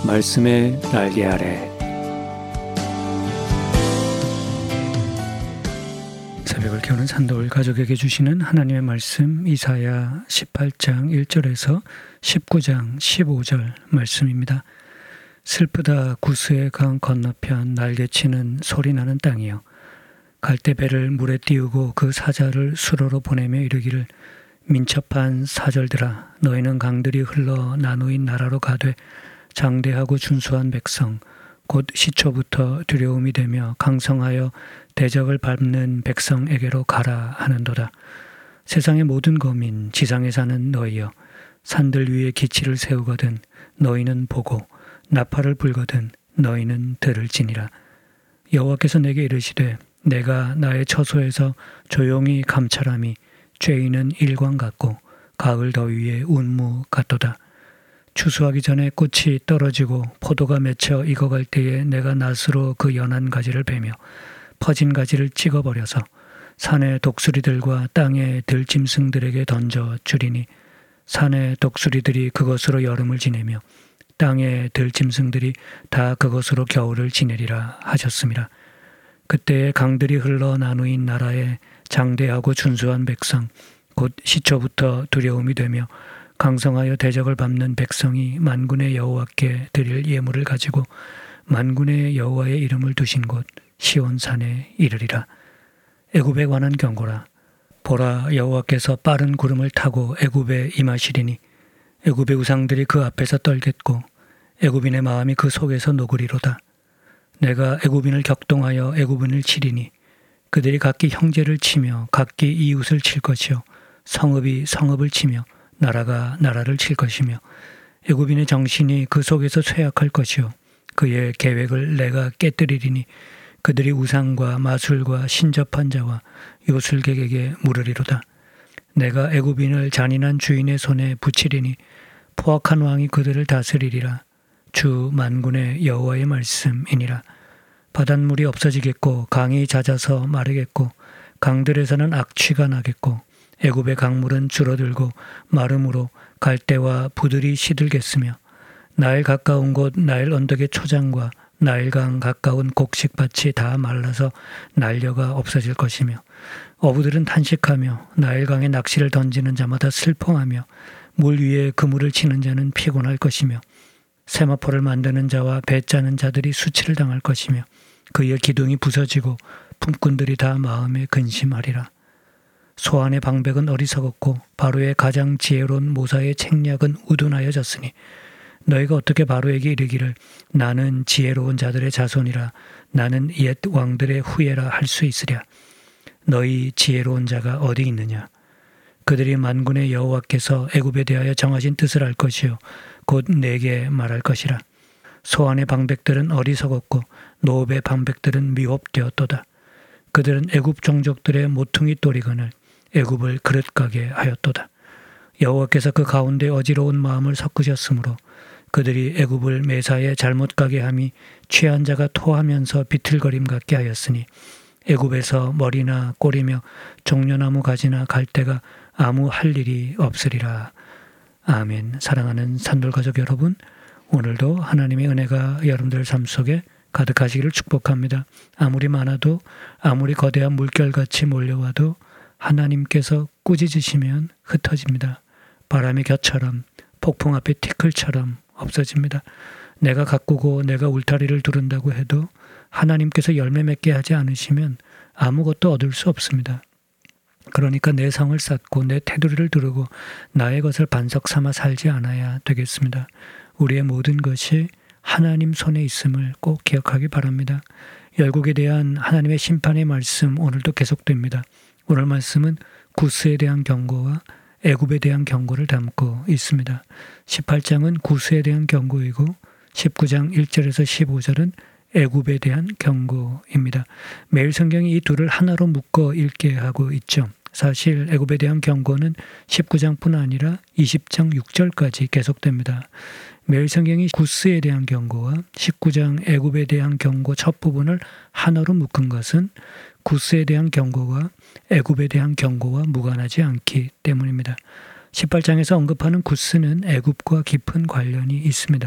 말씀의 날개 아래. 새벽을 깨우는 산돌 가족에게 주시는 하나님의 말씀, 이사야 18장 1절에서 19장 15절 말씀입니다. 슬프다 구스의 강 건너편 날개치는 소리나는 땅이여, 갈대배를 물에 띄우고 그 사자를 수로로 보내며 이르기를, 민첩한 사절들아, 너희는 강들이 흘러 나누인 나라로 가되 장대하고 준수한 백성, 곧 시초부터 두려움이 되며 강성하여 대적을 밟는 백성에게로 가라 하는도다. 세상의 모든 거민, 지상에 사는 너희여, 산들 위에 기치를 세우거든 너희는 보고 나팔을 불거든 너희는 들을지니라. 여호와께서 내게 이르시되, 내가 나의 처소에서 조용히 감찰함이 죄인은 일광 같고 가을 더위에 운무 같도다. 추수하기 전에 꽃이 떨어지고 포도가 맺혀 익어갈 때에 내가 낫으로 그 연한 가지를 베며 퍼진 가지를 찍어버려서 산의 독수리들과 땅의 들짐승들에게 던져 주리니, 산의 독수리들이 그것으로 여름을 지내며 땅의 들짐승들이 다 그것으로 겨울을 지내리라 하셨습니다. 그때에 강들이 흘러 나누인 나라에 장대하고 준수한 백성, 곧 시초부터 두려움이 되며 강성하여 대적을 밟는 백성이 만군의 여호와께 드릴 예물을 가지고 만군의 여호와의 이름을 두신 곳 시온산에 이르리라. 애굽에 관한 경고라. 보라, 여호와께서 빠른 구름을 타고 애굽에 임하시리니 애굽의 우상들이 그 앞에서 떨겠고 애굽인의 마음이 그 속에서 녹으리로다. 내가 애굽인을 격동하여 애굽인을 치리니 그들이 각기 형제를 치며 각기 이웃을 칠 것이요, 성읍이 성읍을 치며 나라가 나라를 칠 것이며 애굽인의 정신이 그 속에서 쇠약할 것이요, 그의 계획을 내가 깨뜨리리니 그들이 우상과 마술과 신접한 자와 요술객에게 물으리로다. 내가 애굽인을 잔인한 주인의 손에 붙이리니 포악한 왕이 그들을 다스리리라. 주 만군의 여호와의 말씀이니라. 바닷물이 없어지겠고 강이 잦아서 마르겠고 강들에서는 악취가 나겠고 애굽의 강물은 줄어들고 마름으로 갈대와 부들이 시들겠으며 나일 가까운 곳 나일 언덕의 초장과 나일강 가까운 곡식밭이 다 말라서 난려가 없어질 것이며 어부들은 탄식하며 나일강에 낚시를 던지는 자마다 슬퍼하며 물 위에 그물을 치는 자는 피곤할 것이며 세마포를 만드는 자와 배 짜는 자들이 수치를 당할 것이며 그의 기둥이 부서지고 품꾼들이 다 마음에 근심하리라. 소안의 방백은 어리석었고 바로의 가장 지혜로운 모사의 책략은 우둔하여졌으니 너희가 어떻게 바로에게 이르기를, 나는 지혜로운 자들의 자손이라, 나는 옛 왕들의 후예라 할 수 있으랴. 너희 지혜로운 자가 어디 있느냐? 그들이 만군의 여호와께서 애굽에 대하여 정하신 뜻을 알 것이요 곧 내게 말할 것이라. 소안의 방백들은 어리석었고 노업의 방백들은 미혹되었도다. 그들은 애굽 종족들의 모퉁이 또리건을 애굽을 그릇가게 하였도다. 여호와께서 그 가운데 어지러운 마음을 섞으셨으므로 그들이 애굽을 매사에 잘못 가게 함이 취한 자가 토하면서 비틀거림 같게 하였으니 애굽에서 머리나 꼬리며 종려나무 가지나 갈대가 아무 할 일이 없으리라. 아멘. 사랑하는 산돌가족 여러분, 오늘도 하나님의 은혜가 여러분들 삶 속에 가득하시기를 축복합니다. 아무리 많아도 아무리 거대한 물결같이 몰려와도 하나님께서 꾸짖으시면 흩어집니다. 바람의 곁처럼 폭풍 앞의 티끌처럼 없어집니다. 내가 가꾸고 내가 울타리를 두른다고 해도 하나님께서 열매 맺게 하지 않으시면 아무것도 얻을 수 없습니다. 그러니까 내 성을 쌓고 내 테두리를 두르고 나의 것을 반석 삼아 살지 않아야 되겠습니다. 우리의 모든 것이 하나님 손에 있음을 꼭 기억하기 바랍니다. 열국에 대한 하나님의 심판의 말씀 오늘도 계속됩니다. 오늘 말씀은 구스에 대한 경고와 애굽에 대한 경고를 담고 있습니다. 18장은 구스에 대한 경고이고 19장 1절에서 15절은 애굽에 대한 경고입니다. 매일 성경이 이 둘을 하나로 묶어 읽게 하고 있죠. 사실 애굽에 대한 경고는 19장뿐 아니라 20장 6절까지 계속됩니다. 매일 성경이 구스에 대한 경고와 19장 애굽에 대한 경고 첫 부분을 하나로 묶은 것은 구스에 대한 경고가 애굽에 대한 경고와 무관하지 않기 때문입니다. 18장에서 언급하는 구스는 애굽과 깊은 관련이 있습니다.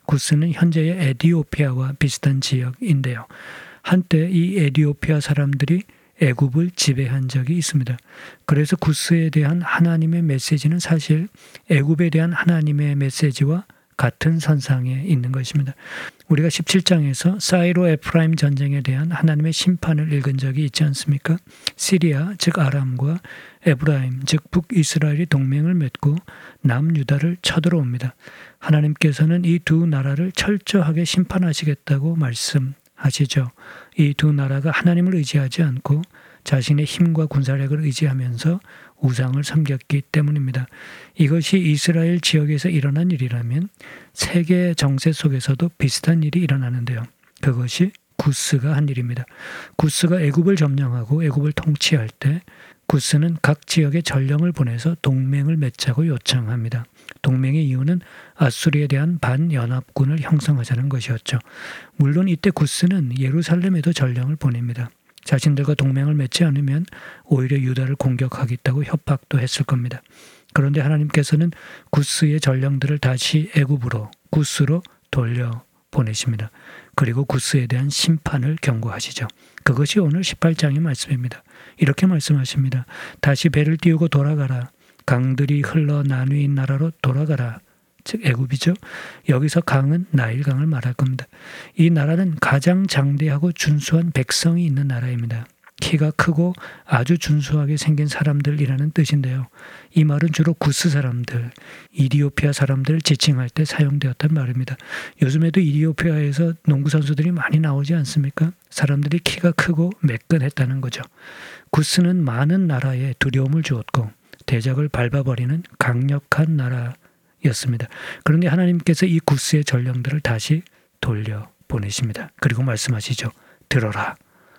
구스는 현재의 에티오피아와 비슷한 지역인데요. 한때 이 에티오피아 사람들이 애굽을 지배한 적이 있습니다. 그래서 구스에 대한 하나님의 메시지는 사실 애굽에 대한 하나님의 메시지와 같은 선상에 있는 것입니다. 우리가 17장에서 사이로 에프라임 전쟁에 대한 하나님의 심판을 읽은 적이 있지 않습니까? 시리아 즉 아람과 에브라임 즉 북이스라엘이 동맹을 맺고 남유다를 쳐들어옵니다. 하나님께서는 이 두 나라를 철저하게 심판하시겠다고 말씀하시죠. 이 두 나라가 하나님을 의지하지 않고 자신의 힘과 군사력을 의지하면서 우상을 섬겼기 때문입니다. 이것이 이스라엘 지역에서 일어난 일이라면 세계 정세 속에서도 비슷한 일이 일어나는데요. 그것이 구스가 한 일입니다. 구스가 애굽을 점령하고 애굽을 통치할 때 구스는 각 지역에 전령을 보내서 동맹을 맺자고 요청합니다. 동맹의 이유는 아수리에 대한 반연합군을 형성하자는 것이었죠. 물론 이때 구스는 예루살렘에도 전령을 보냅니다. 자신들과 동맹을 맺지 않으면 오히려 유다를 공격하겠다고 협박도 했을 겁니다. 그런데 하나님께서는 구스의 전령들을 다시 애굽으로 구스로 돌려보내십니다. 그리고 구스에 대한 심판을 경고하시죠. 그것이 오늘 18장의 말씀입니다. 이렇게 말씀하십니다. 다시 배를 띄우고 돌아가라. 강들이 흘러 나누인 나라로 돌아가라. 즉 애굽이죠. 여기서 강은 나일강을 말할 겁니다. 이 나라는 가장 장대하고 준수한 백성이 있는 나라입니다. 키가 크고 아주 준수하게 생긴 사람들이라는 뜻인데요. 이 말은 주로 구스 사람들, 이디오피아 사람들을 지칭할 때 사용되었단 말입니다. 요즘에도 이디오피아에서 농구 선수들이 많이 나오지 않습니까? 사람들이 키가 크고 매끈했다는 거죠. 구스는 많은 나라에 두려움을 주었고 대적을 밟아버리는 강력한 나라였습니다. 그런데 하나님께서 이 구스의 전령들을 다시 돌려보내십니다. 그리고 말씀하시죠. 들어라.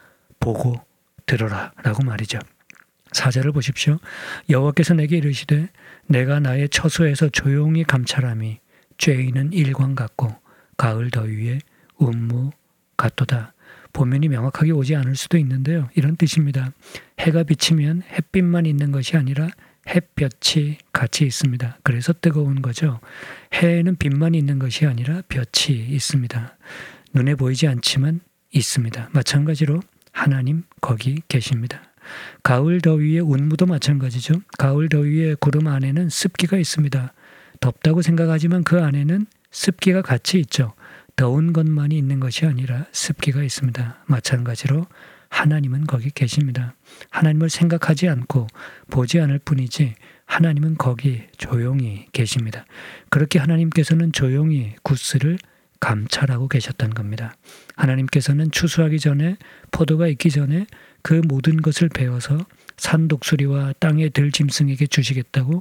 보고 들어라 라고 말이죠. 4절을 보십시오. 여호와께서 내게 이르시되 내가 나의 처소에서 조용히 감찰함이 죄인은 일광 같고 가을 더위에 운무 같도다. 보면이 명확하게 오지 않을 수도 있는데요. 이런 뜻입니다. 해가 비치면 햇빛만 있는 것이 아니라 햇볕이 같이 있습니다. 그래서 뜨거운 거죠. 해에는 빛만 있는 것이 아니라 볕이 있습니다. 눈에 보이지 않지만 있습니다. 마찬가지로 하나님 거기 계십니다. 가을 더위의 운무도 마찬가지죠. 가을 더위의 구름 안에는 습기가 있습니다. 덥다고 생각하지만 그 안에는 습기가 같이 있죠. 더운 것만이 있는 것이 아니라 습기가 있습니다. 마찬가지로 하나님은 거기 계십니다. 하나님을 생각하지 않고 보지 않을 뿐이지 하나님은 거기 조용히 계십니다. 그렇게 하나님께서는 조용히 구스를 감찰하고 계셨던 겁니다. 하나님께서는 추수하기 전에 포도가 익기 전에 그 모든 것을 베어서 산독수리와 땅의 들짐승에게 주시겠다고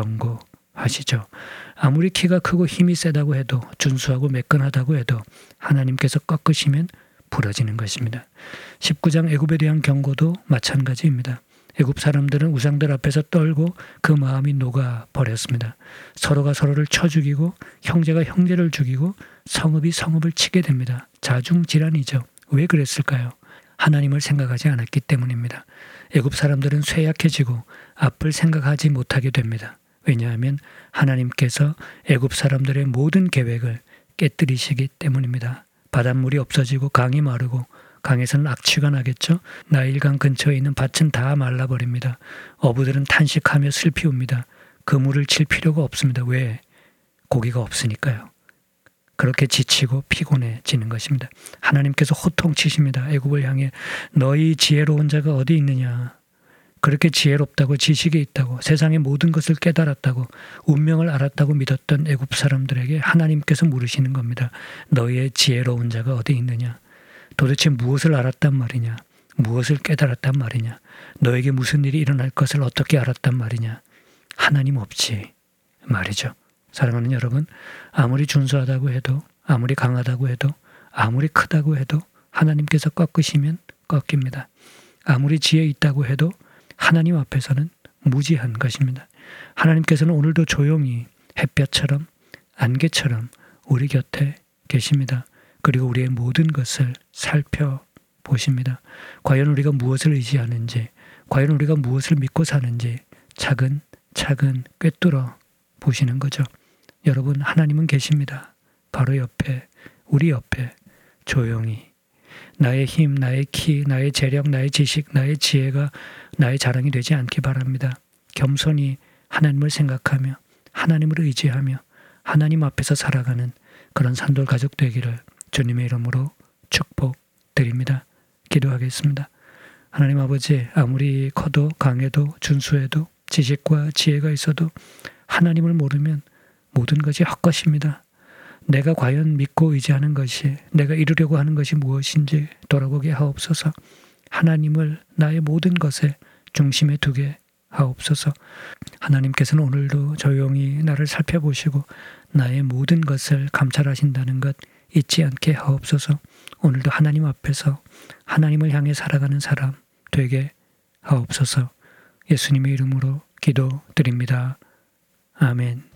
경고하시죠. 아무리 키가 크고 힘이 세다고 해도 준수하고 매끈하다고 해도 하나님께서 꺾으시면 부러지는 것입니다. 19장 애굽에 대한 경고도 마찬가지입니다. 애굽 사람들은 우상들 앞에서 떨고 그 마음이 녹아버렸습니다. 서로가 서로를 쳐 죽이고 형제가 형제를 죽이고 성읍이 성읍을 치게 됩니다. 자중질환이죠. 왜 그랬을까요? 하나님을 생각하지 않았기 때문입니다. 애굽 사람들은 쇠약해지고 앞을 생각하지 못하게 됩니다. 왜냐하면 하나님께서 애굽 사람들의 모든 계획을 깨뜨리시기 때문입니다. 바닷물이 없어지고 강이 마르고 강에서는 악취가 나겠죠. 나일강 근처에 있는 밭은 다 말라버립니다. 어부들은 탄식하며 슬피 웁니다. 그물을 칠 필요가 없습니다. 왜? 고기가 없으니까요. 그렇게 지치고 피곤해지는 것입니다. 하나님께서 호통치십니다. 애굽을 향해 너희 지혜로운 자가 어디 있느냐. 그렇게 지혜롭다고 지식이 있다고 세상의 모든 것을 깨달았다고 운명을 알았다고 믿었던 애굽 사람들에게 하나님께서 물으시는 겁니다. 너희의 지혜로운 자가 어디 있느냐. 도대체 무엇을 알았단 말이냐. 무엇을 깨달았단 말이냐. 너에게 무슨 일이 일어날 것을 어떻게 알았단 말이냐. 하나님 없이 말이죠. 사랑하는 여러분, 아무리 준수하다고 해도 아무리 강하다고 해도 아무리 크다고 해도 하나님께서 꺾으시면 꺾입니다. 아무리 지혜 있다고 해도 하나님 앞에서는 무지한 것입니다. 하나님께서는 오늘도 조용히 햇볕처럼 안개처럼 우리 곁에 계십니다. 그리고 우리의 모든 것을 살펴보십니다. 과연 우리가 무엇을 의지하는지, 과연 우리가 무엇을 믿고 사는지 차근차근 꿰뚫어 보시는 거죠. 여러분, 하나님은 계십니다. 바로 옆에, 우리 옆에 조용히 나의 힘, 나의 키, 나의 재력, 나의 지식, 나의 지혜가 나의 자랑이 되지 않기 바랍니다. 겸손히 하나님을 생각하며 하나님을 의지하며 하나님 앞에서 살아가는 그런 산돌 가족 되기를 주님의 이름으로 축복드립니다. 기도하겠습니다. 하나님 아버지, 아무리 커도 강해도 준수해도 지식과 지혜가 있어도 하나님을 모르면 모든 것이 헛것입니다. 내가 과연 믿고 의지하는 것이, 내가 이루려고 하는 것이 무엇인지 돌아보게 하옵소서. 하나님을 나의 모든 것에 중심에 두게 하옵소서. 하나님께서는 오늘도 조용히 나를 살펴보시고 나의 모든 것을 감찰하신다는 것 잊지 않게 하옵소서. 오늘도 하나님 앞에서 하나님을 향해 살아가는 사람 되게 하옵소서. 예수님의 이름으로 기도드립니다. 아멘.